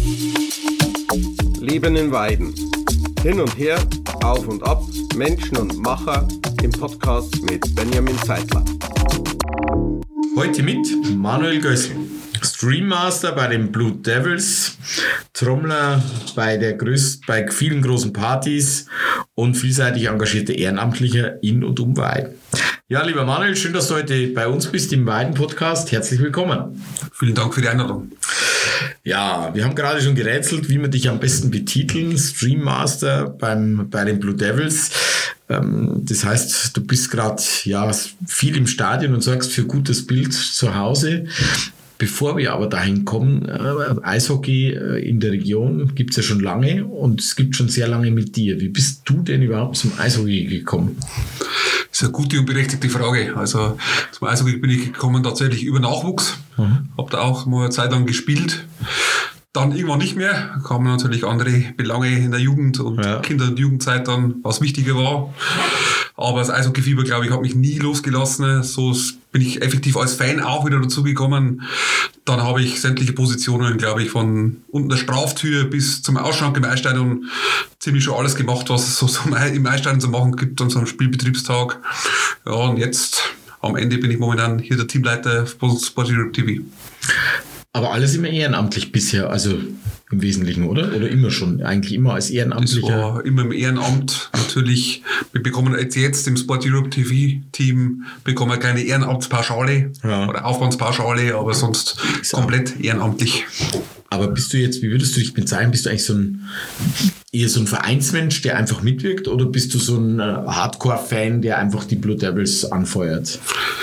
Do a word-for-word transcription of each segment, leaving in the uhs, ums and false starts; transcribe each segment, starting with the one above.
Leben in Weiden. Hin und her, auf und ab, Menschen und Macher im Podcast mit Benjamin Zeitler. Heute mit Manuel Gößl, Stream Master bei den Blue Devils, Trommler bei, der größ- bei vielen großen Partys und vielseitig engagierter Ehrenamtlicher in und um Weiden. Ja, lieber Manuel, schön, dass du heute bei uns bist im Weiden-Podcast. Herzlich willkommen. Vielen Dank für die Einladung. Ja, wir haben gerade schon gerätselt, wie wir dich am besten betiteln. Stream Master beim, bei den Blue Devils. Ähm, das heißt, du bist gerade ja, viel im Stadion und sorgst für gutes Bild zu Hause. Bevor wir aber dahin kommen, äh, Eishockey äh, in der Region gibt es ja schon lange und es gibt schon sehr lange mit dir. Wie bist du denn überhaupt zum Eishockey gekommen? Das ist eine gute und berechtigte Frage. Also zum Eishockey bin ich gekommen tatsächlich über Nachwuchs. Mhm. Habe da auch mal eine Zeit lang gespielt. Dann irgendwann nicht mehr. Kamen natürlich andere Belange in der Jugend und ja. Kinder- und Jugendzeit dann, was wichtiger war. Aber das Eishockey-Fieber, glaube ich, hat mich nie losgelassen. So bin ich effektiv als Fan auch wieder dazugekommen. Dann habe ich sämtliche Positionen, glaube ich, von unten der Straftür bis zum Ausschank im Eisstadion ziemlich schon alles gemacht, was es so, so im Eisstadion zu machen gibt, an so einem Spielbetriebstag. Ja, und jetzt am Ende bin ich momentan hier der Teamleiter von Sport Europe T V. Aber alles immer ehrenamtlich bisher, also im Wesentlichen, oder? Oder immer schon? Eigentlich immer als Ehrenamtlicher? Das war immer im Ehrenamt. Natürlich, wir bekommen jetzt, jetzt im Sport Europe T V-Team bekommen wir keine Ehrenamtspauschale ja. oder Aufwandspauschale, aber sonst so. Komplett ehrenamtlich. Aber bist du jetzt, wie würdest du dich bezeichnen? Bist du eigentlich so ein eher so ein Vereinsmensch, der einfach mitwirkt, oder bist du so ein Hardcore-Fan, der einfach die Blue Devils anfeuert?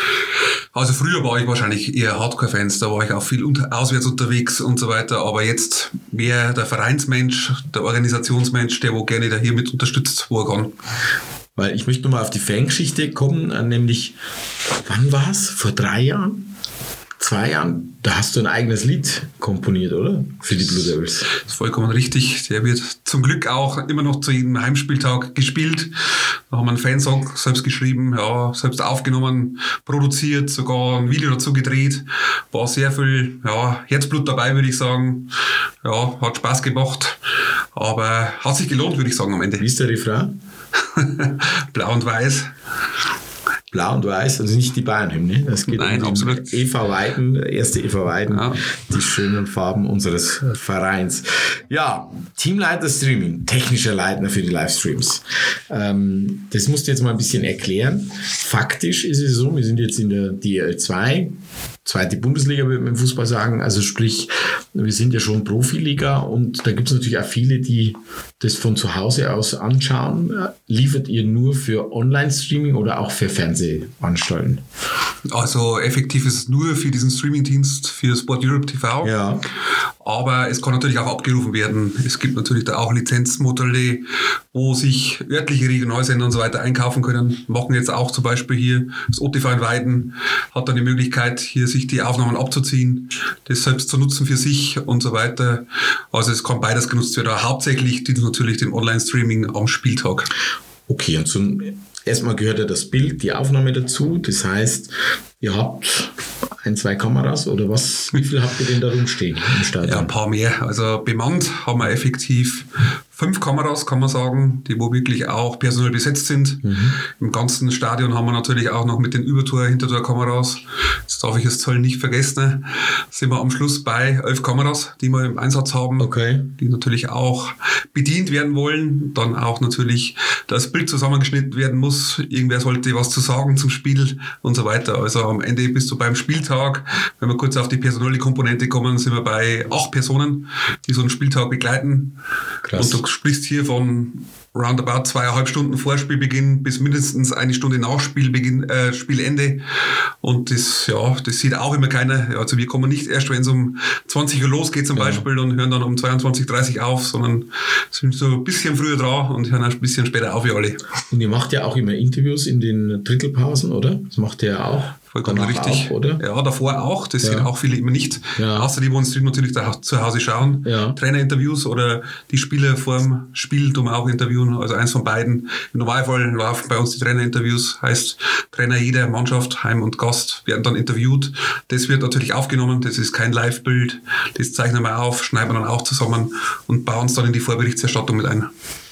Also früher war ich wahrscheinlich eher Hardcore-Fans, da war ich auch viel unter, auswärts unterwegs und so weiter, aber jetzt mehr der Vereinsmensch, der Organisationsmensch, der wo gerne da hier mit unterstützt, wo er kann. Weil ich möchte nochmal auf die Fangeschichte kommen, nämlich, wann war es? Vor drei Jahren? Zwei Jahren, da hast du ein eigenes Lied komponiert, oder? Für die Blue Devils. Das ist vollkommen richtig. Der wird zum Glück auch immer noch zu jedem Heimspieltag gespielt. Da haben wir einen Fansong selbst geschrieben, ja, selbst aufgenommen, produziert, sogar ein Video dazu gedreht. War sehr viel ja, Herzblut dabei, würde ich sagen. Ja, hat Spaß gemacht. Aber hat sich gelohnt, würde ich sagen, am Ende. Wie ist der Refrain? Blau und weiß. Blau und weiß, also nicht die Bayern-Hymne. Das geht Nein, um absolut. E V Weiden, erste E V Weiden, ja. Die schönen Farben unseres Vereins. Ja, Teamleiter Streaming, technischer Leiter für die Livestreams. Ähm, das musst du jetzt mal ein bisschen erklären. Faktisch ist es so, wir sind jetzt in der D L zwei, zweite Bundesliga, würde man im Fußball sagen. Also sprich, wir sind ja schon Profiliga und da gibt es natürlich auch viele, die das von zu Hause aus anschauen. Liefert ihr nur für Online-Streaming oder auch für Fernsehanstalten? Also effektiv ist es nur für diesen Streaming-Dienst für Sport Europe T V. Ja. Aber es kann natürlich auch abgerufen werden. Es gibt natürlich da auch Lizenzmodelle, wo sich örtliche Regionalsender und so weiter einkaufen können. Machen jetzt auch zum Beispiel hier das O T V in Weiden, hat dann die Möglichkeit, hier sich die Aufnahmen abzuziehen, das selbst zu nutzen für sich und so weiter. Also es kann beides genutzt werden. Aber hauptsächlich dient natürlich dem Online-Streaming am Spieltag. Okay, und zum erstmal gehört ja das Bild, die Aufnahme dazu. Das heißt, ihr habt ein, zwei Kameras oder was? Wie viel habt ihr denn da rumstehen im Stadion? Ja, ein paar mehr. Also bemannt haben wir effektiv fünf Kameras, kann man sagen, die wo wirklich auch personell besetzt sind. Mhm. Im ganzen Stadion haben wir natürlich auch noch mit den Übertor-, Hintertor-Kameras. Das darf ich jetzt Zoll nicht vergessen. Sind wir am Schluss bei elf Kameras, die wir im Einsatz haben, okay. Die natürlich auch bedient werden wollen. Dann auch natürlich das Bild zusammengeschnitten werden muss. Irgendwer sollte was zu sagen zum Spiel und so weiter. Also am Ende bist du beim Spieltag, wenn wir kurz auf die personelle Komponente kommen, sind wir bei acht Personen, die so einen Spieltag begleiten. Krass. Und du sprichst hier von roundabout zweieinhalb Stunden vor Spielbeginn bis mindestens eine Stunde nach Spielbeginn, äh, Spielende. Und das, ja, das sieht auch immer keiner. Also wir kommen nicht erst, wenn es um zwanzig Uhr losgeht zum ja. Beispiel und hören dann um zweiundzwanzig Uhr dreißig auf, sondern sind so ein bisschen früher dran und hören ein bisschen später auf wie alle. Und ihr macht ja auch immer Interviews in den Drittelpausen, oder? Das macht ihr ja auch. vollkommen Danach richtig. auch, oder? Ja, davor auch. Das Ja. sehen auch viele immer nicht. Ja. Außer die, wo uns natürlich da zu Hause schauen. Ja. Trainerinterviews oder die Spieler vorm Spiel tun wir auch interviewen. Also eins von beiden. Im Normalfall laufen bei uns die Trainerinterviews. Heißt, Trainer jeder Mannschaft, Heim und Gast, werden dann interviewt. Das wird natürlich aufgenommen. Das ist kein Live-Bild. Das zeichnen wir auf, schneiden wir dann auch zusammen und bauen es dann in die Vorberichterstattung mit ein.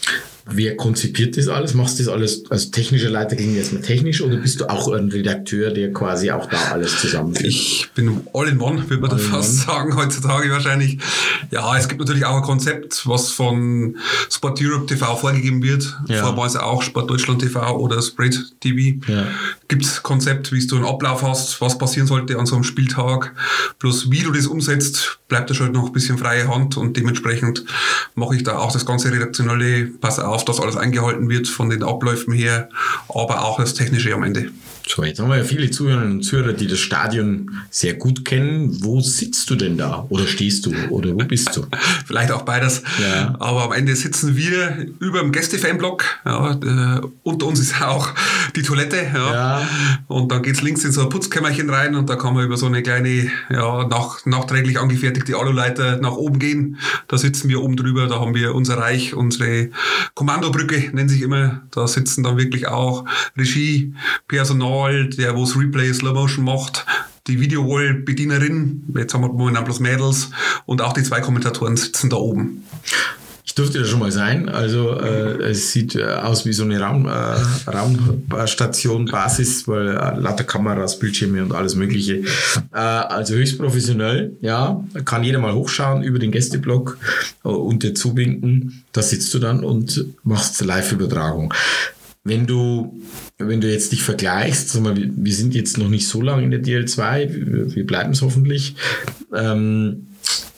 Wer konzipiert das alles? Machst du das alles als technischer Leiter, klingt erstmal technisch, oder bist du auch ein Redakteur, der quasi auch da alles zusammenführt? Ich bin all in one, würde man da fast sagen, heutzutage wahrscheinlich. Ja, es gibt natürlich auch ein Konzept, was von Sport Europe T V vorgegeben wird. Ja. Vorher war es auch Sport Deutschland T V oder Spread T V. Ja. Gibt es Konzept, wie du einen Ablauf hast, was passieren sollte an so einem Spieltag. Bloß wie du das umsetzt, bleibt da schon noch ein bisschen freie Hand und dementsprechend mache ich da auch das ganze redaktionelle, pass auf, dass alles eingehalten wird von den Abläufen her, aber auch das Technische am Ende. So, jetzt haben wir ja viele Zuhörerinnen und Zuhörer, die das Stadion sehr gut kennen. Wo sitzt du denn da? Oder stehst du? Oder wo bist du? Vielleicht auch beides. Ja. Aber am Ende sitzen wir über dem Gäste-Fanblock. Ja, äh, unter uns ist auch die Toilette. Ja. Ja. Und dann geht's links in so ein Putzkämmerchen rein und da kann man über so eine kleine, ja, nach, nachträglich angefertigte Aluleiter nach oben gehen. Da sitzen wir oben drüber. Da haben wir unser Reich, unsere Kommandobrücke, nennt sich immer. Da sitzen dann wirklich auch Regie, Personal, der wo das Replay Slow Motion macht, die Videowall-Bedienerin, jetzt haben wir momentan bloß Mädels, und auch die zwei Kommentatoren sitzen da oben. Ich durfte da schon mal sein, also äh, es sieht äh, aus wie so eine Raum, äh, Raumstation, Basis, weil äh, lauter Kameras, Bildschirme und alles mögliche. Äh, also höchst professionell, ja, kann jeder mal hochschauen über den Gästeblock äh, und dir zuwinken. Da sitzt du dann und machst Live-Übertragung. Wenn du, wenn du jetzt dich vergleichst, sag mal, wir sind jetzt noch nicht so lange in der D L zwei, wir, wir bleiben es hoffentlich. Ähm,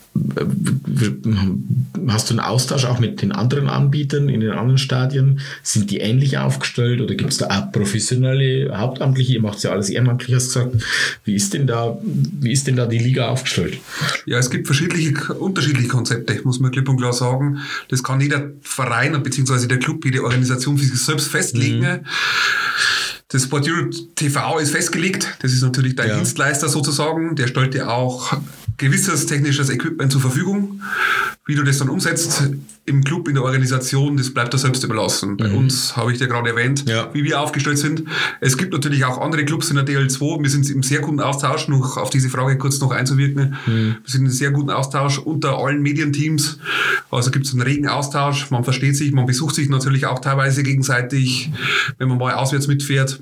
hast du einen Austausch auch mit den anderen Anbietern in den anderen Stadien? Sind die ähnlich aufgestellt oder gibt es da auch professionelle, hauptamtliche? Ihr macht ja alles ehrenamtlich, hast du gesagt. Wie ist denn da, wie ist denn da die Liga aufgestellt? Ja, es gibt verschiedene, unterschiedliche Konzepte, muss man klipp und klar sagen. Das kann jeder Verein bzw. der Club, jede Organisation für sich selbst festlegen. Mhm. Das Sport Europe T V ist festgelegt. Das ist natürlich dein ja. Dienstleister sozusagen. Der stellt dir auch gewisses technisches Equipment zur Verfügung. Wie du das dann umsetzt im Club, in der Organisation, das bleibt dir selbst überlassen. Mhm. Bei uns habe ich dir gerade erwähnt, ja. wie wir aufgestellt sind. Es gibt natürlich auch andere Clubs in der D L zwei. Wir sind im sehr guten Austausch, noch auf diese Frage kurz noch einzuwirken. Mhm. Wir sind in sehr guten Austausch unter allen Medienteams. Also gibt es einen regen Austausch. Man versteht sich, man besucht sich natürlich auch teilweise gegenseitig, wenn man mal auswärts mitfährt.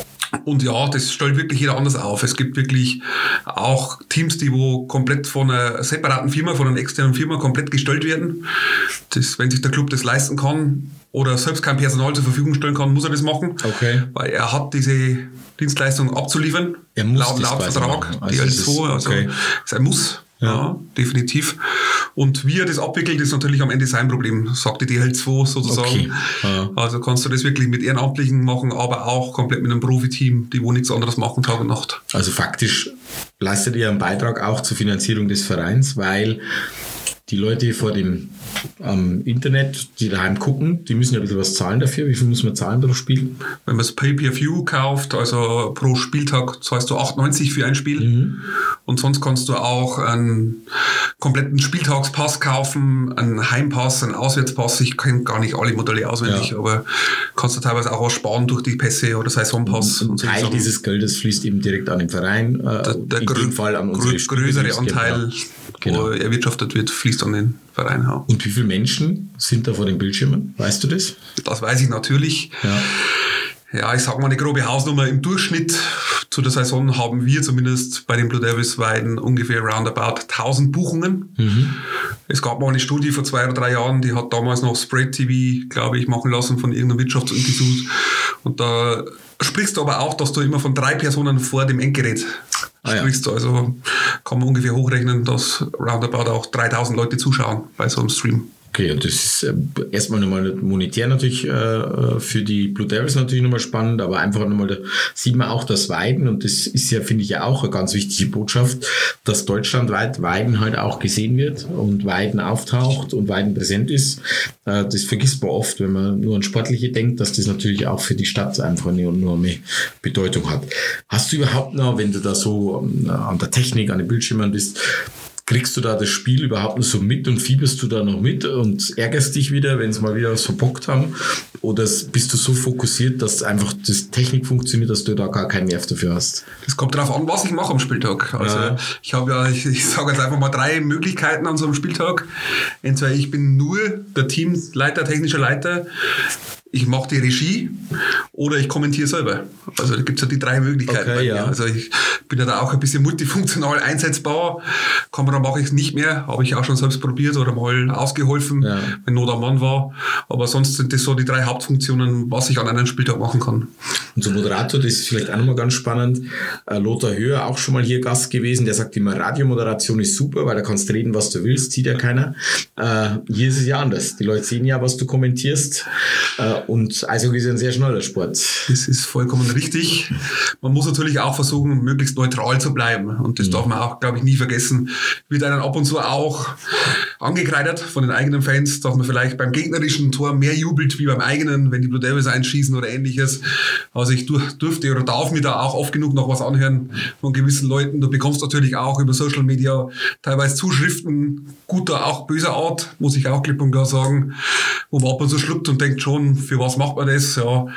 Und ja, das stellt wirklich jeder anders auf. Es gibt wirklich auch Teams, die wo komplett von einer separaten Firma, von einer externen Firma komplett gestellt werden. Das, wenn sich der Club das leisten kann oder selbst kein Personal zur Verfügung stellen kann, muss er das machen. Okay. Weil er hat diese Dienstleistung abzuliefern. Er muss laut, laut Vertrag, also D L zwei. Also okay. ist ein Muss. Ja. ja, definitiv. Und wie er das abwickelt, ist natürlich am Ende sein Problem, sagt die D L zwei sozusagen. Okay. Ja. Also kannst du das wirklich mit Ehrenamtlichen machen, aber auch komplett mit einem Profiteam, die wo nichts anderes machen, Tag und Nacht. Also faktisch leistet ihr einen Beitrag auch zur Finanzierung des Vereins, weil die Leute vor dem am Internet, die daheim gucken, die müssen ja ein bisschen was zahlen dafür. Wie viel muss man zahlen pro Spiel? Wenn man es Pay-Per-View kauft, also pro Spieltag zahlst du acht neunzig für ein Spiel. Mhm. Und sonst kannst du auch einen kompletten Spieltagspass kaufen, einen Heimpass, einen Auswärtspass. Ich kenne gar nicht alle Modelle auswendig, ja. aber kannst du teilweise auch was sparen durch die Pässe oder Saisonpass. Und ein Teil so dieses Geldes fließt eben direkt an den Verein, äh, der, der in grö- dem Fall an unsere grö- größere Anteil, genau. wo erwirtschaftet wird, fließt an den Verein. Ja. Und wie viele Menschen sind da vor den Bildschirmen? Weißt du das? Das weiß ich natürlich. Ja. Ja, ich sage mal eine grobe Hausnummer. Im Durchschnitt zu der Saison haben wir zumindest bei den Blue Devils Weiden ungefähr roundabout tausend Buchungen. Mhm. Es gab mal eine Studie vor zwei oder drei Jahren, die hat damals noch Spread T V, glaube ich, machen lassen von irgendeinem Wirtschaftsinstitut. Und da sprichst du aber auch, dass du immer von drei Personen vor dem Endgerät sprichst. Ah, ja. Also kann man ungefähr hochrechnen, dass roundabout auch dreitausend Leute zuschauen bei so einem Stream. Okay, und das ist äh, erstmal nochmal monetär natürlich äh, für die Blue Devils natürlich nochmal spannend, aber einfach nochmal, da sieht man auch das Weiden, und das ist ja, finde ich ja auch eine ganz wichtige Botschaft, dass deutschlandweit Weiden halt auch gesehen wird und Weiden auftaucht und Weiden präsent ist. Äh, das vergisst man oft, wenn man nur an Sportliche denkt, dass das natürlich auch für die Stadt einfach eine enorme Bedeutung hat. Hast du überhaupt noch, wenn du da so äh, an der Technik, an den Bildschirmen bist, kriegst du da das Spiel überhaupt noch so mit und fieberst du da noch mit und ärgerst dich wieder, wenn sie mal wieder was verbockt haben? Oder bist du so fokussiert, dass einfach das Technik funktioniert, dass du da gar keinen Nerv dafür hast? Das kommt darauf an, was ich mache am Spieltag. Also ja. ich habe ja, ich, ich sage jetzt einfach mal drei Möglichkeiten an so einem Spieltag. Entweder ich bin nur der Teamleiter, technischer Leiter, ich mache die Regie oder ich kommentiere selber. Also da gibt es ja die drei Möglichkeiten. Okay, bei mir. Ja. Also ich bin ja da auch ein bisschen multifunktional einsetzbar. Kamera mache ich nicht mehr, habe ich auch schon selbst probiert oder mal ausgeholfen, ja. wenn Not am Mann war. Aber sonst sind das so die drei Hauptfunktionen, was ich an einem Spieltag machen kann. Und so Moderator, das ist vielleicht auch nochmal ganz spannend. Äh, Lothar Höher, auch schon mal hier Gast gewesen, der sagt immer, Radiomoderation ist super, weil da kannst du reden, was du willst, sieht ja keiner. Äh, hier ist es ja anders. Die Leute sehen ja, was du kommentierst. Äh, Und Eishockey ist ein sehr schneller Sport. Das ist vollkommen richtig. Man muss natürlich auch versuchen, möglichst neutral zu bleiben. Und das mhm. darf man auch, glaube ich, nie vergessen. Wird einem ab und zu auch angekreidet von den eigenen Fans, dass man vielleicht beim gegnerischen Tor mehr jubelt wie beim eigenen, wenn die Blue Devils einschießen oder ähnliches. Also ich durfte oder darf mir da auch oft genug noch was anhören von gewissen Leuten. Du bekommst natürlich auch über Social Media teilweise Zuschriften, guter, auch böser Art, muss ich auch klipp und klar sagen, wo man ab und zu schluckt und denkt schon, für was macht man das? Ja,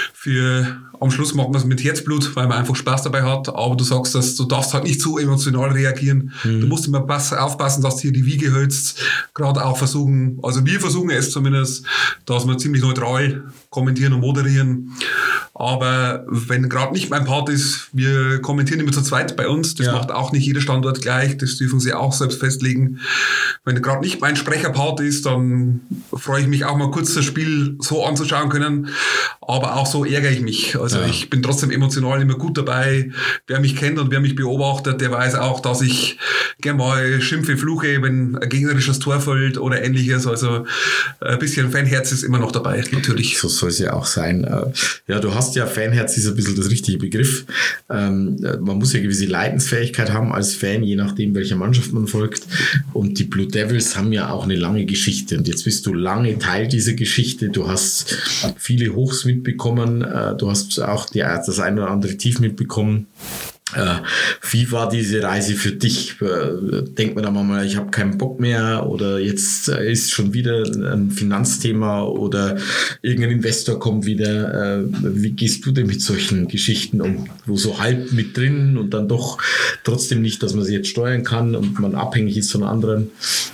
für am Schluss macht man es mit Herzblut, weil man einfach Spaß dabei hat. Aber du sagst, dass du darfst halt nicht so emotional reagieren. Mhm. Du musst immer pass, aufpassen, dass du hier die Wiege hältst. Gerade auch versuchen, also wir versuchen es zumindest, dass wir ziemlich neutral kommentieren und moderieren. Aber wenn gerade nicht mein Part ist, wir kommentieren immer zu zweit bei uns. Das ja. macht auch nicht jeder Standort gleich. Das dürfen sie auch selbst festlegen. Wenn gerade nicht mein Sprecherpart ist, dann freue ich mich auch mal kurz das Spiel so anzuschauen können. Aber auch so ärgere ich mich. Also ja. ich bin trotzdem emotional immer gut dabei. Wer mich kennt und wer mich beobachtet, der weiß auch, dass ich gerne mal schimpfe, fluche, wenn ein gegnerisches Tor fällt oder ähnliches. Also ein bisschen Fanherz ist immer noch dabei, natürlich. So soll es ja auch sein. Ja, du hast ja, Fanherz ist ein bisschen das richtige Begriff. Ähm, man muss ja gewisse Leidensfähigkeit haben als Fan, je nachdem, welcher Mannschaft man folgt. Und die Blue Devils haben ja auch eine lange Geschichte. Und jetzt bist du lange Teil dieser Geschichte. Du hast viele Hochs mitbekommen. Du hast auch die, das ein oder andere Tief mitbekommen. Äh, wie war diese Reise für dich? Äh, denkt man da mal, ich habe keinen Bock mehr oder jetzt äh, ist schon wieder ein Finanzthema oder irgendein Investor kommt wieder. Äh, wie gehst du denn mit solchen Geschichten um? Wo so halb mit drin und dann doch trotzdem nicht, dass man sie jetzt steuern kann und man abhängig ist von anderen?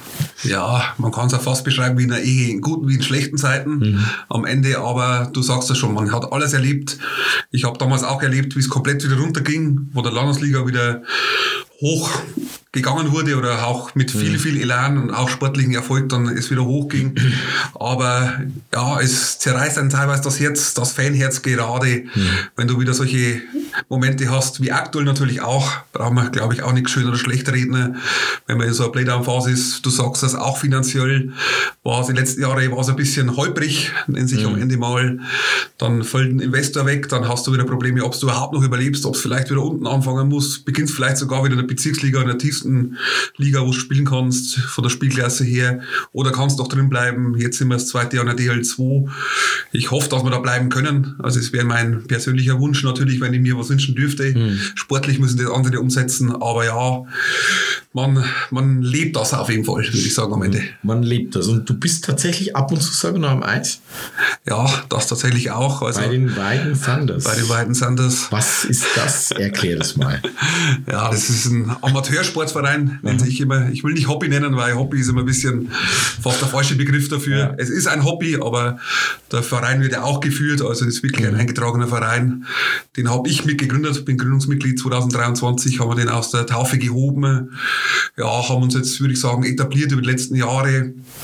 Ja, man kann es ja fast beschreiben wie in einer Ehe, in guten wie in schlechten Zeiten mhm. am Ende, aber du sagst es schon, man hat alles erlebt. Ich habe damals auch erlebt, wie es komplett wieder runterging, wo der Landesliga wieder hoch gegangen wurde oder auch mit viel, viel Elan und auch sportlichen Erfolg dann es wieder hochging. Aber ja, es zerreißt dann teilweise das Herz, das Fanherz gerade, mhm. wenn du wieder solche Momente hast, wie aktuell natürlich auch, brauchen wir, glaube ich, auch nichts schön oder schlecht reden, wenn man in so einer Playdown-Phase ist. Du sagst das auch finanziell, war es die letzten Jahre war es ein bisschen holprig, nennt sich mhm. am Ende mal. Dann fällt ein Investor weg, dann hast du wieder Probleme, ob du überhaupt noch überlebst, ob es vielleicht wieder unten anfangen muss, beginnst vielleicht sogar wieder in der Bezirksliga, in der tiefsten Liga, wo du spielen kannst, von der Spielklasse her, oder kannst doch drin bleiben. Jetzt sind wir das zweite Jahr in der D L zwei. Ich hoffe, dass wir da bleiben können. Also es wäre mein persönlicher Wunsch natürlich, wenn ich mir was wünschen dürfte. Mhm. Sportlich müssen das andere umsetzen, aber ja, man, man lebt das auf jeden Fall, würde ich sagen am Ende. Man lebt das. Und du bist tatsächlich ab und zu sogar noch am Eis? Ja, das tatsächlich auch. Also bei den Weiden Thunders? Bei den Weiden Thunders. Was ist das? Erklär das mal. Ja, das ist ein Amateursportverein, nennt sich immer. Ich will nicht Hobby nennen, weil Hobby ist immer ein bisschen fast der falsche Begriff dafür. Ja. Es ist ein Hobby, aber der Verein wird ja auch geführt. Also das ist wirklich mhm. ein eingetragener Verein. Den habe ich mitgegründet, bin Gründungsmitglied zwanzig dreiundzwanzig, haben wir den aus der Taufe gehoben. Ja, haben uns jetzt, würde ich sagen, etabliert über die letzten Jahre.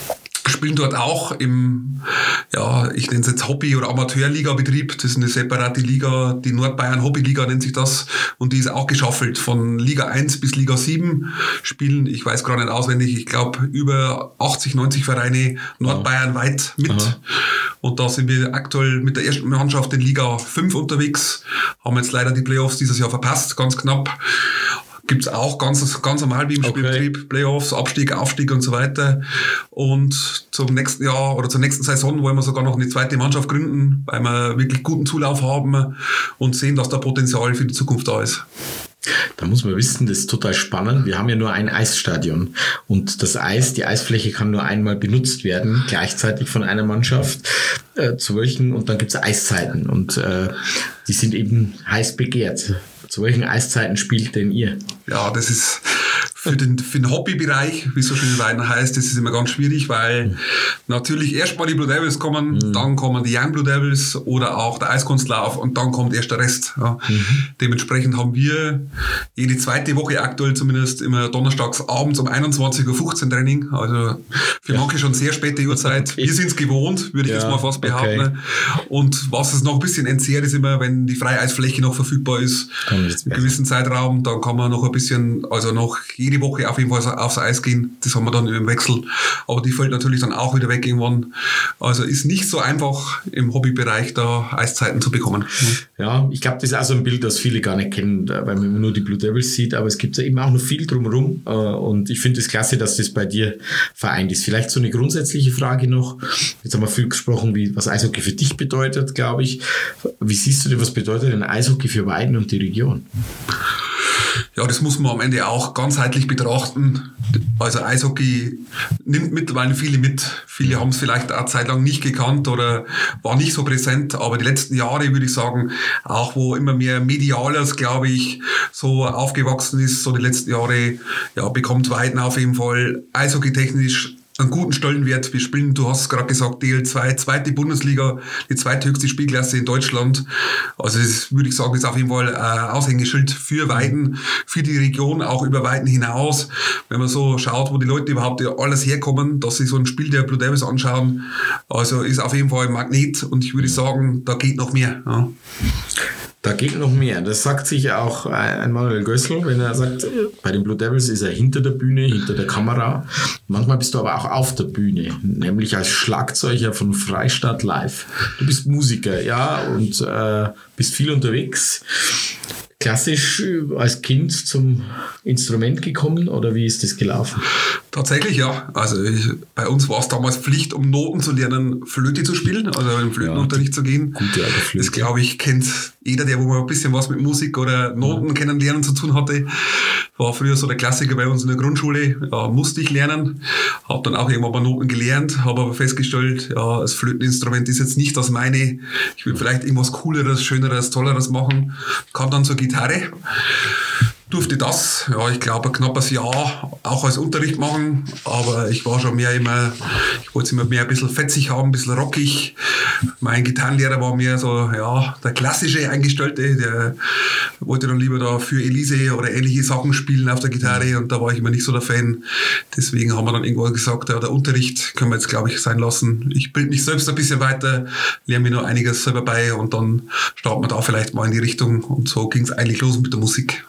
spielen dort auch im, ja, ich nenne es jetzt Hobby- oder Amateurliga-Betrieb. Das ist eine separate Liga, die Nordbayern Hobbyliga nennt sich das. Und die ist auch geschaffelt. Von Liga eins bis Liga sieben spielen, ich weiß gerade nicht auswendig, ich glaube über achtzig, neunzig Vereine Nordbayern weit mit. Aha. Und da sind wir aktuell mit der ersten Mannschaft in Liga fünf unterwegs. Haben jetzt leider die Playoffs dieses Jahr verpasst, ganz knapp. Gibt's auch ganz, ganz normal wie im okay. Spielbetrieb, Playoffs, Abstieg, Aufstieg und so weiter. Und zum nächsten Jahr oder zur nächsten Saison wollen wir sogar noch eine zweite Mannschaft gründen, weil wir wirklich guten Zulauf haben und sehen, dass da Potenzial für die Zukunft da ist. Da muss man wissen, das ist total spannend. Wir haben ja nur ein Eisstadion und das Eis, die Eisfläche kann nur einmal benutzt werden, gleichzeitig von einer Mannschaft äh, zu welchen, und dann gibt's Eiszeiten und äh, die sind eben heiß begehrt. Zu welchen Eiszeiten spielt denn ihr? Ja, das ist für den, für den Hobbybereich, wie es so schön in Weiden heißt, das ist immer ganz schwierig, weil mhm. natürlich erst mal die Blue Devils kommen, mhm. dann kommen die Young Blue Devils oder auch der Eiskunstlauf und dann kommt erst der Rest. Ja. Mhm. Dementsprechend haben wir jede zweite Woche aktuell zumindest immer donnerstags abends um einundzwanzig Uhr fünfzehn Training. Also für ja. manche schon sehr späte Uhrzeit. Okay. Wir sind es gewohnt, würde ich ja, jetzt mal fast behaupten. Okay. Und was es noch ein bisschen entzehrt, ist immer, wenn die Freieisfläche noch verfügbar ist, in einem gewissen Zeitraum, dann kann man noch ein bisschen, also noch jede Woche auf jeden Fall aufs Eis gehen. Das haben wir dann im Wechsel. Aber die fällt natürlich dann auch wieder weg irgendwann. Also ist nicht so einfach im Hobbybereich da Eiszeiten zu bekommen. Ja, ich glaube, das ist auch so ein Bild, das viele gar nicht kennen, weil man immer nur die Blue Devils sieht. Aber es gibt ja eben auch noch viel drumherum. Und ich finde es klasse, dass das bei dir vereint ist. Vielleicht so eine grundsätzliche Frage noch. Jetzt haben wir viel gesprochen, wie, was Eishockey für dich bedeutet, glaube ich. Wie siehst du denn, was bedeutet denn Eishockey für Weiden und die Region? Ja, das muss man am Ende auch ganzheitlich betrachten. Also Eishockey nimmt mittlerweile viele mit. Viele haben es vielleicht eine Zeit lang nicht gekannt oder war nicht so präsent. Aber die letzten Jahre, würde ich sagen, auch wo immer mehr Mediales, glaube ich, so aufgewachsen ist, so die letzten Jahre, ja, bekommt Weiden auf jeden Fall eishockeytechnisch einen guten Stellenwert. Wir spielen, du hast es gerade gesagt, D L zwei, zweite Bundesliga, die zweithöchste Spielklasse in Deutschland. Also das würde ich sagen, ist auf jeden Fall ein Aushängeschild für Weiden, für die Region, auch über Weiden hinaus. Wenn man so schaut, wo die Leute überhaupt alles herkommen, dass sie so ein Spiel der Blue Devils anschauen, also ist auf jeden Fall ein Magnet und ich würde sagen, da geht noch mehr. Ja. Da geht noch mehr. Das sagt sich auch ein Manuel Gößl, wenn er sagt, bei den Blue Devils ist er hinter der Bühne, hinter der Kamera. Manchmal bist du aber auch auf der Bühne, nämlich als Schlagzeuger von Freistadt Live. Du bist Musiker, ja, und äh, bist viel unterwegs. Klassisch als Kind zum Instrument gekommen oder wie ist das gelaufen? Tatsächlich, ja. Also ich, bei uns war es damals Pflicht, um Noten zu lernen, Flöte zu spielen, also im Flötenunterricht ja, zu gehen. Gute alte Flöte. Das, glaube ich, kennt jeder, der wo mal ein bisschen was mit Musik oder Noten ja. kennenlernen zu tun hatte. War früher so der Klassiker bei uns in der Grundschule. Ja, musste ich lernen. Habe dann auch irgendwann mal Noten gelernt, habe aber festgestellt, ja, das Flöteninstrument ist jetzt nicht das meine. Ich will vielleicht irgendwas Cooleres, Schöneres, Tolleres machen. Kam dann zur Gitarre. Durfte das, ja, ich glaube, ein knappes Jahr auch als Unterricht machen, aber ich war schon mehr immer, ich wollte es immer mehr ein bisschen fetzig haben, ein bisschen rockig. Mein Gitarrenlehrer war mehr so, ja, der klassische Eingestellte, der wollte dann lieber da für Elise oder ähnliche Sachen spielen auf der Gitarre und da war ich immer nicht so der Fan. Deswegen haben wir dann irgendwann gesagt, ja, der Unterricht können wir jetzt, glaube ich, sein lassen. Ich bilde mich selbst ein bisschen weiter, lerne mir noch einiges selber bei und dann starten wir da vielleicht mal in die Richtung und so ging es eigentlich los mit der Musik.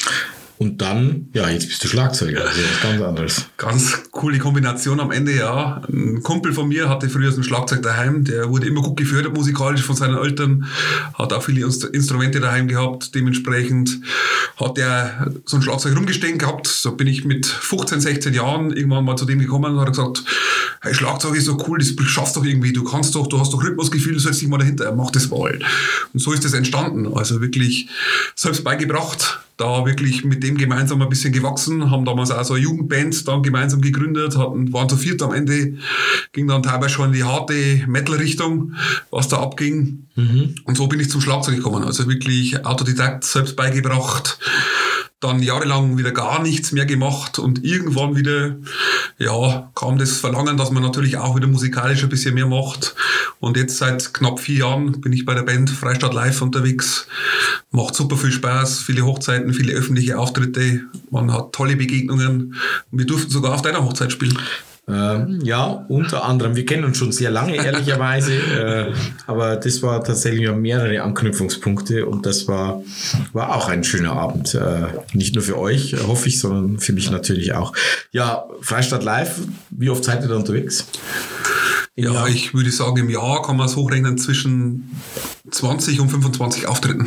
Und dann, ja, jetzt bist du Schlagzeuger, also was ganz anderes. Ganz coole Kombination am Ende, ja. Ein Kumpel von mir hatte früher so ein Schlagzeug daheim, der wurde immer gut gefördert musikalisch von seinen Eltern, hat auch viele Instrumente daheim gehabt, dementsprechend hat er so ein Schlagzeug rumgestehen gehabt. So bin ich mit fünfzehn, sechzehn Jahren irgendwann mal zu dem gekommen und hat gesagt, hey, Schlagzeug ist so cool, das schaffst doch irgendwie, du kannst doch, du hast doch Rhythmusgefühl, du sollst dich mal dahinter, mach das mal. Und so ist das entstanden, also wirklich selbst beigebracht. Da wirklich mit dem gemeinsam ein bisschen gewachsen, haben damals auch so eine Jugendband dann gemeinsam gegründet, hatten, waren zu viert am Ende, ging dann teilweise schon in die harte Metal-Richtung, was da abging. Mhm. Und so bin ich zum Schlagzeug gekommen. Also wirklich Autodidakt, selbst beigebracht. Dann jahrelang wieder gar nichts mehr gemacht und irgendwann wieder, ja, kam das Verlangen, dass man natürlich auch wieder musikalisch ein bisschen mehr macht. Und jetzt seit knapp vier Jahren bin ich bei der Band Freistadt Live unterwegs. Macht super viel Spaß, viele Hochzeiten, viele öffentliche Auftritte. Man hat tolle Begegnungen. Und wir durften sogar auf deiner Hochzeit spielen. Ähm, ja, unter anderem. Wir kennen uns schon sehr lange, ehrlicherweise. äh, aber das war tatsächlich mehrere Anknüpfungspunkte und das war, war auch ein schöner Abend. Äh, nicht nur für euch, hoffe ich, sondern für mich natürlich auch. Ja, Freistadt Live, wie oft seid ihr da unterwegs? Ja, Jahr? Ich würde sagen, im Jahr kann man es hochrechnen zwischen zwanzig und fünfundzwanzig Auftritten.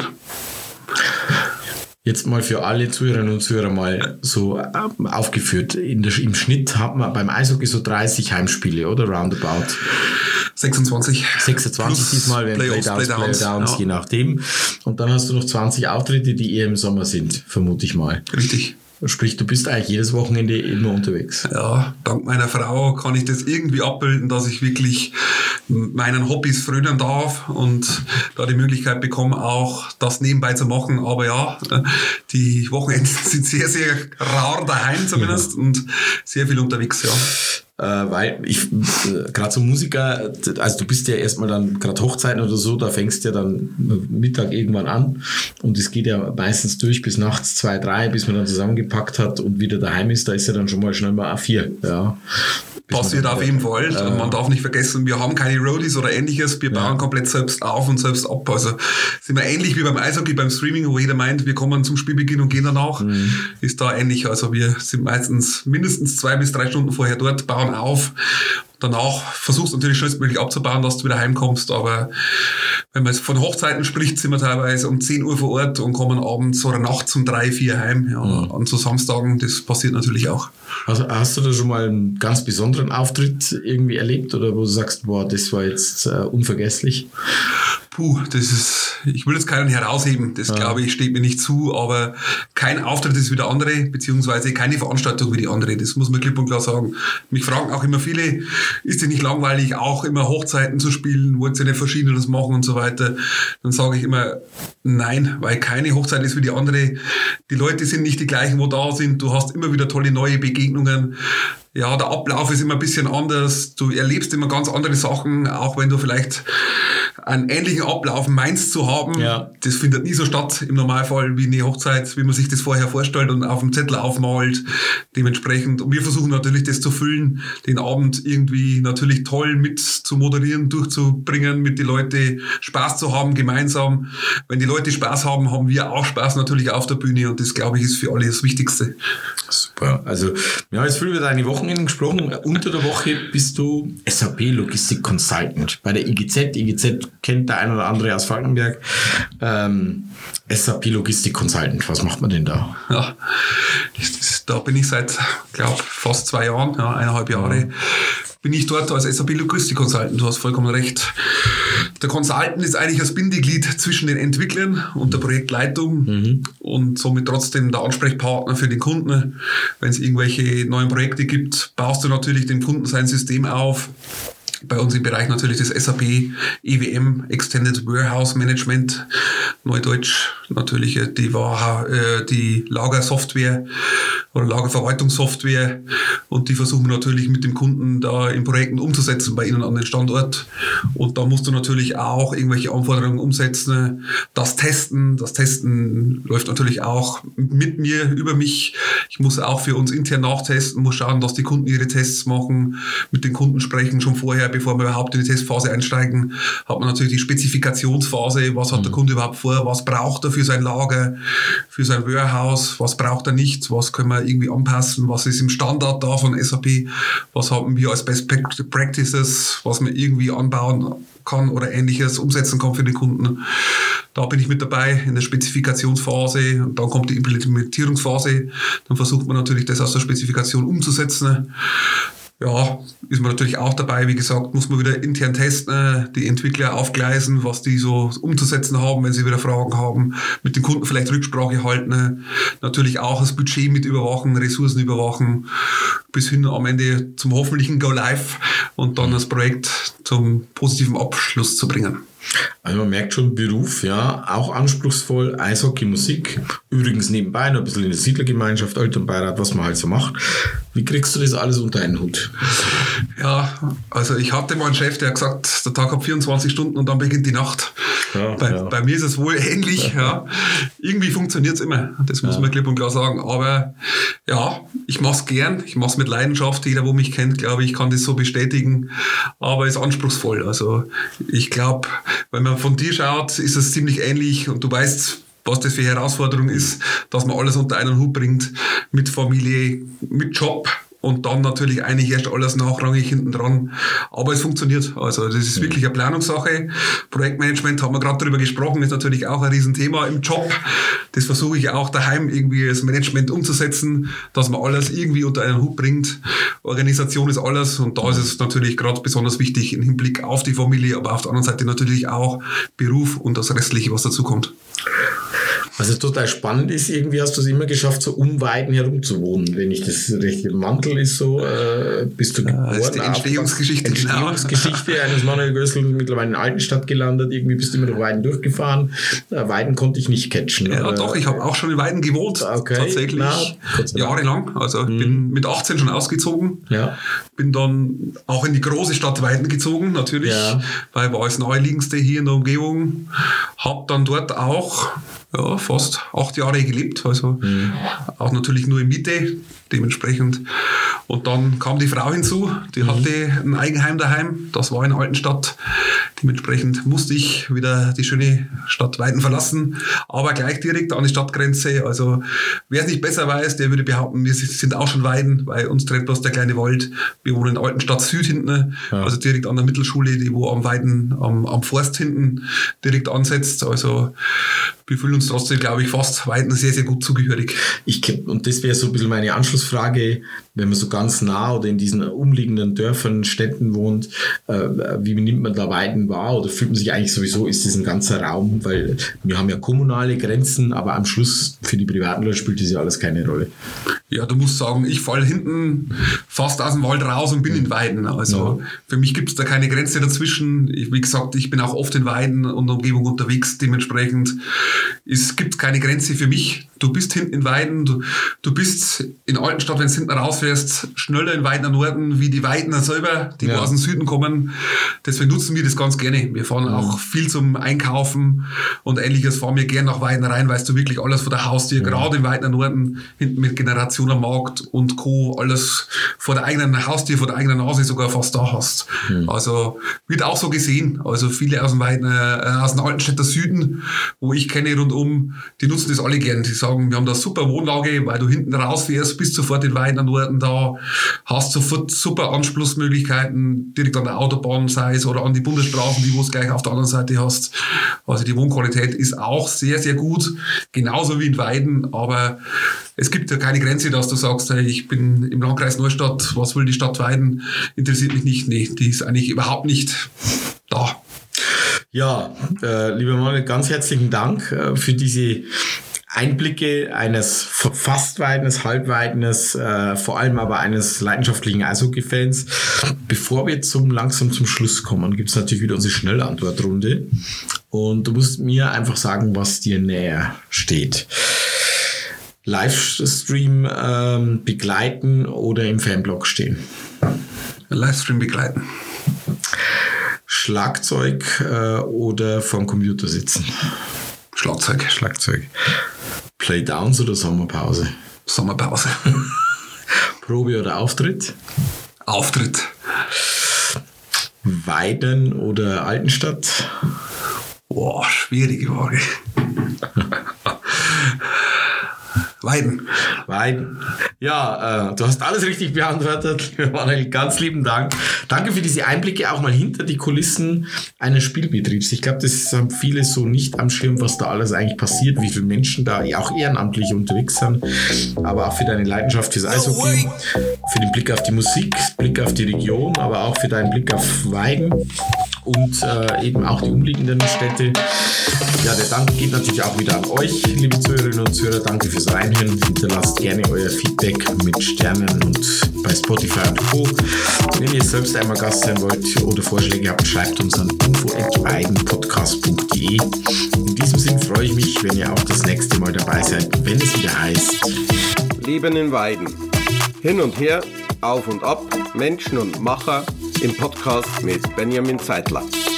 Jetzt mal für alle Zuhörerinnen und Zuhörer mal so ähm, aufgeführt. In der, im Schnitt hat man beim Eishockey so dreißig Heimspiele, oder? Roundabout. sechsundzwanzig. sechsundzwanzig Plus diesmal, wenn Playoffs, Playdowns, Playdowns, Playdowns, ja. je nachdem. Und dann hast du noch zwanzig Auftritte, die eher im Sommer sind, vermute ich mal. Richtig. Sprich, du bist eigentlich jedes Wochenende immer unterwegs. Ja, dank meiner Frau kann ich das irgendwie abbilden, dass ich wirklich meinen Hobbys frönen darf und da die Möglichkeit bekomme, auch das nebenbei zu machen. Aber ja, die Wochenenden sind sehr, sehr rar daheim zumindest ja. und sehr viel unterwegs, ja. Äh, weil ich, äh, gerade so Musiker, also du bist ja erstmal dann, gerade Hochzeiten oder so, da fängst ja dann Mittag irgendwann an und es geht ja meistens durch bis nachts zwei, drei, bis man dann zusammengepackt hat und wieder daheim ist, da ist ja dann schon mal schnell mal A vier, ja. Passiert auf jeden Fall. Äh, und man darf nicht vergessen, wir haben keine Roadies oder ähnliches. Wir bauen ja. komplett selbst auf und selbst ab. Also sind wir ähnlich wie beim Eishockey, beim Streaming, wo jeder meint, wir kommen zum Spielbeginn und gehen danach. Mhm. Ist da ähnlich. Also wir sind meistens mindestens zwei bis drei Stunden vorher dort, bauen auf. Danach versuchst du natürlich schnellstmöglich abzubauen, dass du wieder heimkommst. Aber wenn man von Hochzeiten spricht, sind wir teilweise um zehn Uhr vor Ort und kommen abends oder nachts um drei, vier heim. Ja, mhm. An so Samstagen, das passiert natürlich auch. Also hast du da schon mal einen ganz besonderen Auftritt irgendwie erlebt oder wo du sagst, boah, das war jetzt äh, unvergesslich? Puh, das ist, ich will jetzt keinen herausheben, das ja. glaube ich, steht mir nicht zu, aber kein Auftritt ist wie der andere, beziehungsweise keine Veranstaltung wie die andere, das muss man klipp und klar sagen. Mich fragen auch immer viele, ist es nicht langweilig, auch immer Hochzeiten zu spielen, wollt ihr nicht Verschiedenes machen und so weiter? Dann sage ich immer, nein, weil keine Hochzeit ist wie die andere. Die Leute sind nicht die gleichen, wo da sind, du hast immer wieder tolle neue Begegnungen. Ja, der Ablauf ist immer ein bisschen anders. Du erlebst immer ganz andere Sachen, auch wenn du vielleicht einen ähnlichen Ablauf meinst zu haben. Ja. Das findet nie so statt im Normalfall wie eine Hochzeit, wie man sich das vorher vorstellt und auf dem Zettel aufmalt. Dementsprechend. Und wir versuchen natürlich das zu füllen, den Abend irgendwie natürlich toll mit zu moderieren, durchzubringen, mit den Leuten Spaß zu haben gemeinsam. Wenn die Leute Spaß haben, haben wir auch Spaß natürlich auf der Bühne und das, glaube ich, ist für alle das Wichtigste. Super. Also, wir haben jetzt viel über deine Wochenenden gesprochen. Unter der Woche bist du S A P Logistik Consultant bei der I G Z. I G Z kennt der ein oder andere aus Falkenberg. Ähm, S A P Logistik Consultant, was macht man denn da? Ja, das, das, da bin ich seit, glaube fast zwei Jahren, ja, eineinhalb Jahre. Ja. Bin ich dort als S A P Logistik Consultant, du hast vollkommen recht. Der Consultant ist eigentlich das Bindeglied zwischen den Entwicklern und der Projektleitung mhm. und somit trotzdem der Ansprechpartner für den Kunden. Wenn es irgendwelche neuen Projekte gibt, baust du natürlich dem Kunden sein System auf. Bei uns im Bereich natürlich das S A P E W M, Extended Warehouse Management, Neudeutsch natürlich die, war, äh, die Lagersoftware oder Lagerverwaltungssoftware und die versuchen wir natürlich mit dem Kunden da in Projekten umzusetzen bei ihnen an den Standort und da musst du natürlich auch irgendwelche Anforderungen umsetzen, das Testen, das Testen läuft natürlich auch mit mir, über mich, ich muss auch für uns intern nachtesten, muss schauen, dass die Kunden ihre Tests machen, mit den Kunden sprechen schon vorher, bevor wir überhaupt in die Testphase einsteigen, hat man natürlich die Spezifikationsphase, was hat der Kunde überhaupt vor, was braucht er für sein Lager, für sein Warehouse, was braucht er nicht, was können wir irgendwie anpassen, was ist im Standard da von S A P, was haben wir als Best Practices, was man irgendwie anbauen kann oder Ähnliches umsetzen kann für den Kunden. Da bin ich mit dabei in der Spezifikationsphase und dann kommt die Implementierungsphase, dann versucht man natürlich das aus der Spezifikation umzusetzen. Ja, ist man natürlich auch dabei, wie gesagt, muss man wieder intern testen, die Entwickler aufgleisen, was die so umzusetzen haben, wenn sie wieder Fragen haben, mit den Kunden vielleicht Rücksprache halten, natürlich auch das Budget mit überwachen, Ressourcen überwachen, bis hin am Ende zum hoffentlichen Go Live und dann das Projekt zum positiven Abschluss zu bringen. Also man merkt schon, Beruf, ja, auch anspruchsvoll, Eishockey, Musik, übrigens nebenbei noch ein bisschen in der Siedlergemeinschaft, Elternbeirat, was man halt so macht. Wie kriegst du das alles unter einen Hut? Ja, also ich hatte mal einen Chef, der hat gesagt, der Tag hat vierundzwanzig Stunden und dann beginnt die Nacht. Ja, bei, ja. bei mir ist es wohl ähnlich. Ja. Irgendwie funktioniert es immer, das muss ja. man klipp und klar sagen. Aber ja, ich mache es gern, ich mache es mit Leidenschaft. Jeder, wo mich kennt, glaube ich, kann das so bestätigen. Aber es ist anspruchsvoll. Also ich glaube, wenn man von dir schaut, ist es ziemlich ähnlich und du weißt, was das für eine Herausforderung ist, dass man alles unter einen Hut bringt, mit Familie, mit Job. Und dann natürlich eigentlich erst alles nachrangig hinten dran. Aber es funktioniert. Also das ist wirklich eine Planungssache. Projektmanagement, haben wir gerade darüber gesprochen, ist natürlich auch ein Riesenthema im Job. Das versuche ich auch daheim irgendwie als Management umzusetzen, dass man alles irgendwie unter einen Hut bringt. Organisation ist alles. Und da ist es natürlich gerade besonders wichtig im Hinblick auf die Familie, aber auf der anderen Seite natürlich auch Beruf und das Restliche, was dazu kommt. Was also total spannend ist, irgendwie hast du es immer geschafft, so um Weiden herum zu wohnen. Wenn ich das recht im Mantel ist so, äh, bist du geboren. Das ist die Entstehungsgeschichte. Entstehungsgeschichte genau. eines Manuel Gößl, mittlerweile in Altenstadt gelandet. Irgendwie bist du immer durch Weiden durchgefahren. Äh, Weiden konnte ich nicht catchen. Ja, aber, doch, ich habe auch schon in Weiden gewohnt. Okay. Tatsächlich. Na, jahrelang. Also ich hm. bin mit achtzehn schon ausgezogen. Ja. Bin dann auch in die große Stadt Weiden gezogen, natürlich. Ja. Weil war als naheliegendste hier in der Umgebung. Hab dann dort auch ja, fast acht Jahre gelebt, also mhm. auch natürlich nur in Miete, dementsprechend. Und dann kam die Frau hinzu, die mhm. hatte ein Eigenheim daheim, das war in Altenstadt. Dementsprechend musste ich wieder die schöne Stadt Weiden verlassen, aber gleich direkt an die Stadtgrenze. Also wer es nicht besser weiß, der würde behaupten, wir sind auch schon Weiden, weil uns trennt bloß der kleine Wald. Wir wohnen in Altenstadt Süd hinten, ja. also direkt an der Mittelschule, die wo am Weiden, am, am Forst hinten direkt ansetzt. Also wir fühlen uns trotzdem, glaube ich, fast Weiden sehr, sehr gut zugehörig. Ich, und das wäre so ein bisschen meine Anschlussfrage, wenn man so ganz nah oder in diesen umliegenden Dörfern, Städten wohnt, äh, wie nimmt man da Weiden wahr oder fühlt man sich eigentlich sowieso, ist das ein ganzer Raum, weil wir haben ja kommunale Grenzen, aber am Schluss für die privaten Leute spielt das ja alles keine Rolle. Ja, du musst sagen, ich falle hinten fast aus dem Wald raus und bin mhm. in Weiden. Also ja. für mich gibt es da keine Grenze dazwischen. Ich, wie gesagt, ich bin auch oft in Weiden und Umgebung unterwegs, dementsprechend es gibt keine Grenze für mich. Du bist hinten in Weiden, du, du bist in Altenstadt, wenn du hinten rausfährst, schneller in Weidener Norden wie die Weidener selber, die ja. aus dem Süden kommen. Deswegen nutzen wir das ganz gerne. Wir fahren mhm. auch viel zum Einkaufen und Ähnliches, fahren wir gerne nach Weiden rein, weil du wirklich alles vor der Haustür, mhm. gerade im Weidener Norden, hinten mit Generationenmarkt und Co., alles vor der eigenen Haustür, vor der eigenen Nase sogar fast da hast. Mhm. Also wird auch so gesehen. Also viele aus dem Weidener, äh, aus dem Altenstädter Süden, wo ich kenne rundum, die nutzen das alle gern. Die sagen, wir haben da super Wohnlage, weil du hinten rausfährst, bist sofort in Weiden an Norden da, hast sofort super Anschlussmöglichkeiten direkt an der Autobahn, sei es oder an die Bundesstraßen, die du es gleich auf der anderen Seite hast. Also die Wohnqualität ist auch sehr, sehr gut, genauso wie in Weiden, aber es gibt ja keine Grenze, dass du sagst, hey, ich bin im Landkreis Neustadt, was will die Stadt Weiden, interessiert mich nicht. Nee, die ist eigentlich überhaupt nicht da. Ja, äh, lieber Manuel, ganz herzlichen Dank äh, für diese Einblicke eines fast Weidenes, Halbweidenes, äh, vor allem aber eines leidenschaftlichen Eishockey-Fans. Bevor wir zum langsam zum Schluss kommen, gibt es natürlich wieder unsere Schnellantwortrunde. Und du musst mir einfach sagen, was dir näher steht. Livestream ähm, begleiten oder im Fanblog stehen? Livestream begleiten. Schlagzeug äh, oder vorm Computer sitzen? Schlagzeug. Schlagzeug. Playdowns oder Sommerpause? Sommerpause. Probe oder Auftritt? Auftritt. Weiden oder Altenstadt? Boah, schwierige Frage. Weiden. Weiden. Ja, äh, du hast alles richtig beantwortet. Manuel, ganz lieben Dank. Danke für diese Einblicke auch mal hinter die Kulissen eines Spielbetriebs. Ich glaube, das haben viele so nicht am Schirm, was da alles eigentlich passiert, wie viele Menschen da auch ehrenamtlich unterwegs sind. Aber auch für deine Leidenschaft fürs Eishockey, für den Blick auf die Musik, Blick auf die Region, aber auch für deinen Blick auf Weiden und äh, eben auch die umliegenden Städte. Ja, der Dank geht natürlich auch wieder an euch, liebe Zuhörerinnen und Zuhörer. Danke fürs Reinhören. Hinterlasst gerne euer Feedback mit Sternen und bei Spotify und Co. Wenn ihr selbst einmal Gast sein wollt oder Vorschläge habt, schreibt uns an info at weidenpodcast punkt de. In diesem Sinn freue ich mich, wenn ihr auch das nächste Mal dabei seid, wenn es wieder heißt Leben in Weiden. Hin und her, auf und ab, Menschen und Macher im Podcast mit Benjamin Zeitler.